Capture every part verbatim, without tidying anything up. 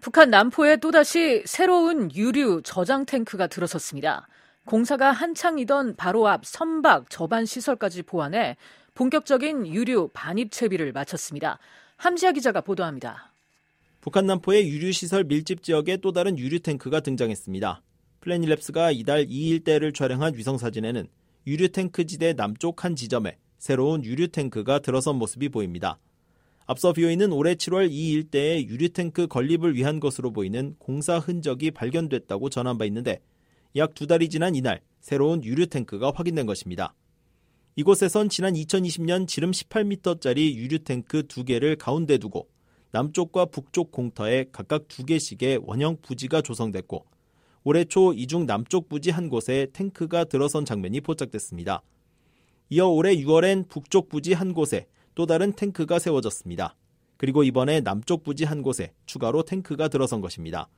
북한 남포에 또다시 새로운 유류 저장 탱크가 들어섰습니다. 공사가 한창이던 바로 앞 선박 저반 시설까지 보완해 본격적인 유류 반입 채비를 마쳤습니다. 함지아 기자가 보도합니다. 북한 남포의 유류시설 밀집 지역에 또 다른 유류 탱크가 등장했습니다. 플래닛랩스가 이달 이 일대를 촬영한 위성사진에는 유류 탱크 지대 남쪽 한 지점에 새로운 유류 탱크가 들어선 모습이 보입니다. 앞서 비오이는 올해 칠월 이 일대에 유류 탱크 건립을 위한 것으로 보이는 공사 흔적이 발견됐다고 전한 바 있는데 약 두 달이 지난 이날 새로운 유류 탱크가 확인된 것입니다. 이곳에선 지난 이천이십 년 지름 십팔 미터짜리 유류 탱크 두 개를 가운데 두고 남쪽과 북쪽 공터에 각각 두 개씩의 원형 부지가 조성됐고 올해 초 이중 남쪽 부지 한 곳에 탱크가 들어선 장면이 포착됐습니다. 이어 올해 유월엔 북쪽 부지 한 곳에 또 다른 탱크가 세워졌습니다. 그리고 이번에 남쪽 부지 한 곳에 추가로 탱크가 들어선 것입니다.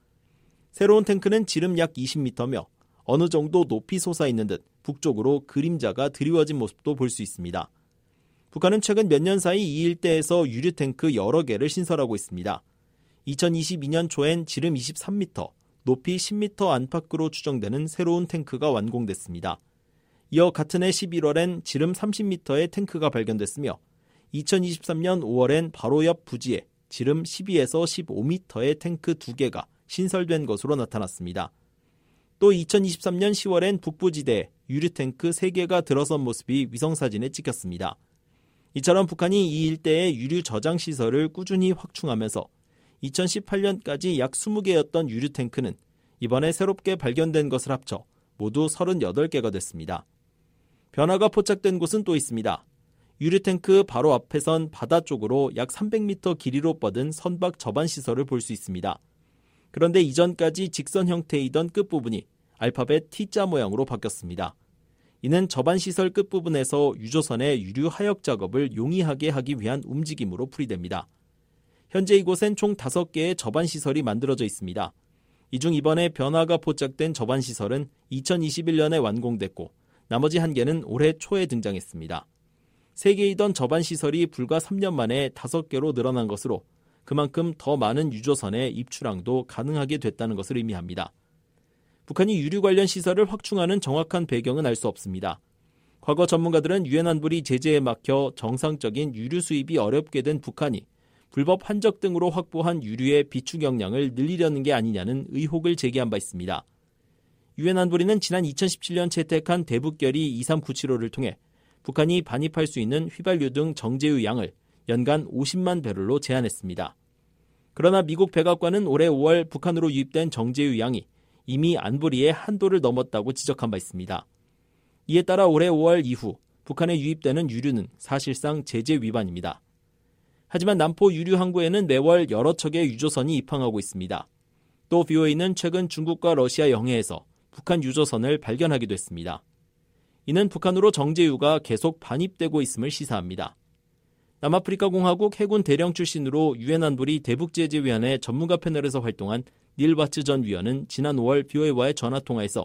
새로운 탱크는 지름 약 이십 미터며 어느 정도 높이 솟아있는 듯 북쪽으로 그림자가 드리워진 모습도 볼 수 있습니다. 북한은 최근 몇 년 사이 이 일대에서 유류 탱크 여러 개를 신설하고 있습니다. 이천이십이 년 초엔 지름 이십삼 미터, 높이 십 미터 안팎으로 추정되는 새로운 탱크가 완공됐습니다. 이어 같은 해 십일월엔 지름 삼십 미터의 탱크가 발견됐으며 이천이십삼 년 오월엔 바로 옆 부지에 지름 십이에서 십오 미터의 탱크 두 개가 신설된 것으로 나타났습니다. 또 이천이십삼 년 시월엔 북부지대에 유류탱크 세 개가 들어선 모습이 위성사진에 찍혔습니다. 이처럼 북한이 이 일대의 유류 저장 시설을 꾸준히 확충하면서 이천십팔 년까지 약 이십 개였던 유류탱크는 이번에 새롭게 발견된 것을 합쳐 모두 서른여덟 개가 됐습니다. 변화가 포착된 곳은 또 있습니다. 유류탱크 바로 앞에선 바다 쪽으로 약 삼백 미터 길이로 뻗은 선박 저반 시설을 볼 수 있습니다. 그런데 이전까지 직선 형태이던 끝부분이 알파벳 T자 모양으로 바뀌었습니다. 이는 저반 시설 끝부분에서 유조선의 유류 하역 작업을 용이하게 하기 위한 움직임으로 풀이됩니다. 현재 이곳엔 총 다섯 개의 저반 시설이 만들어져 있습니다. 이 중 이번에 변화가 포착된 저반 시설은 이천이십일 년에 완공됐고 나머지 한 개는 올해 초에 등장했습니다. 세 개이던 저반 시설이 불과 삼 년 만에 다섯 개로 늘어난 것으로 그만큼 더 많은 유조선의 입출항도 가능하게 됐다는 것을 의미합니다. 북한이 유류 관련 시설을 확충하는 정확한 배경은 알 수 없습니다. 과거 전문가들은 유엔 안보리 제재에 막혀 정상적인 유류 수입이 어렵게 된 북한이 불법 환적 등으로 확보한 유류의 비축 역량을 늘리려는 게 아니냐는 의혹을 제기한 바 있습니다. 유엔 안보리는 지난 이천십칠 년 채택한 대북결의 이삼구칠오를 통해 북한이 반입할 수 있는 휘발유 등 정제유 양을 연간 오십만 배럴로 제한했습니다. 그러나 미국 백악관은 올해 오월 북한으로 유입된 정제유 양이 이미 안보리의 한도를 넘었다고 지적한 바 있습니다. 이에 따라 올해 오월 이후 북한에 유입되는 유류는 사실상 제재 위반입니다. 하지만 남포 유류 항구에는 매월 여러 척의 유조선이 입항하고 있습니다. 또 비오이는 최근 중국과 러시아 영해에서 북한 유조선을 발견하기도 했습니다. 이는 북한으로 정제유가 계속 반입되고 있음을 시사합니다. 남아프리카 공화국 해군 대령 출신으로 유엔 안보리 대북제재위원회 전문가 패널에서 활동한 닐 바츠 전 위원은 지난 오월 비오이와의 전화통화에서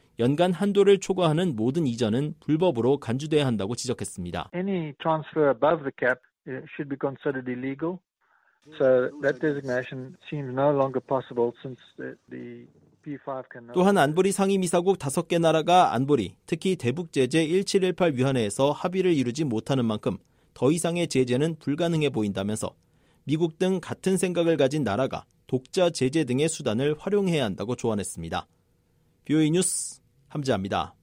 연간 한도를 초과하는 모든 이전은 불법으로 간주돼야 한다고 지적했습니다. Any transfer above the cap should be considered illegal. So that designation seems no longer possible since the, the 또한 안보리 상임이사국 다섯 개 나라가 안보리, 특히 대북제재 일칠일팔 위원회에서 합의를 이루지 못하는 만큼 더 이상의 제재는 불가능해 보인다면서 미국 등 같은 생각을 가진 나라가 독자 제재 등의 수단을 활용해야 한다고 조언했습니다. 비오이 뉴스 함지아입니다.